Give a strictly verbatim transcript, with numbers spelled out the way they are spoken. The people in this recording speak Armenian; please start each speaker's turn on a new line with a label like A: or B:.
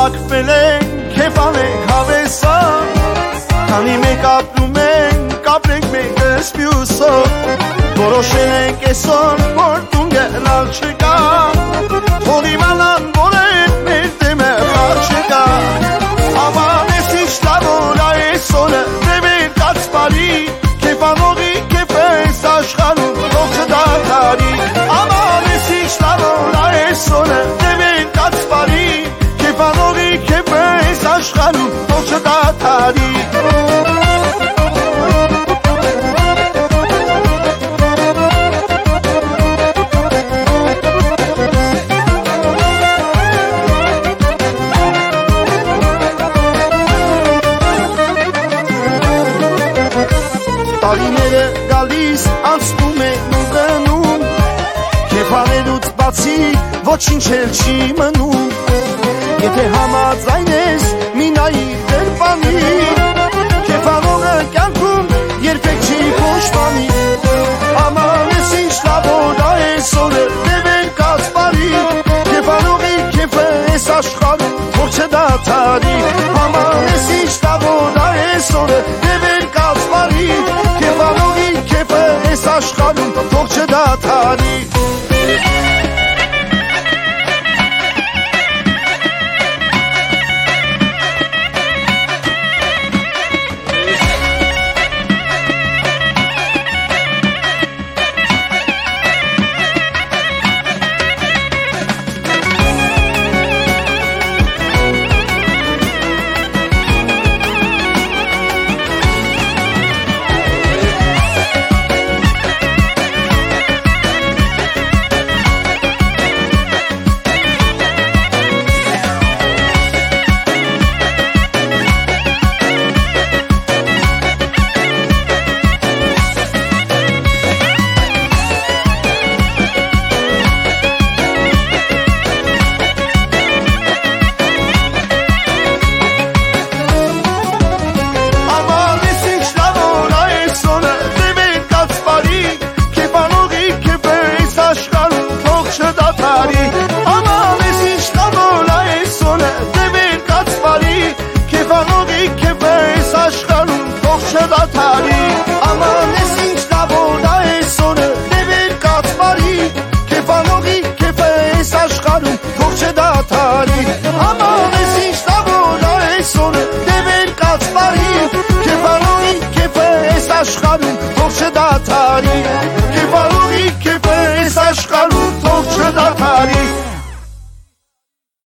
A: հավաքվել են քեֆանենք հավեսան, քանի մեկ ապրում ենք, կապրենք մեկս մյուսով, որոշել ենք այսօր, որ տուն գնալ չկա, թող իմանան, որ այդ մեր դեմը խաղ չկա, աման ես ինչ լավ որ այսօրը դեպեր կաց բարի, քեֆանողի քեֆես աշխարհում թող չդադարի, աման ես ինչ լավ որ այսօրը դեպեր կաց բարի, քեֆանողի քեֆես աշխարհում թող չդադարի. Տարիները գալիս անցնում են ու գնում, քեֆանելուց բացի ոչինչ էլ չի մնում, եթե համաձայն ես մի նայիր գրպանին, քեֆանողը կյանքում երբեք չի փոշմանի, աման ես ինչ լավ որ այսօրը դեպեր կաց բարի, քեֆանողի քեֆը այս աշխարհում թող չդադարի, աման ես ինչ լավ որ այսօրը դեպեր կաց բարի, քեֆանողի քեֆը այս աշխարհում թող չդադարի. Aman ես ինչ լավ որ այսօրը դեպեր կաց բարի, քեֆանողի քեֆը այս աշխարհում թող չդադարի, աման ես ինչ լավ որ այսօրը դեպեր կաց բարի, քեֆանողի քեֆը այս աշխարհում թող չդադարի.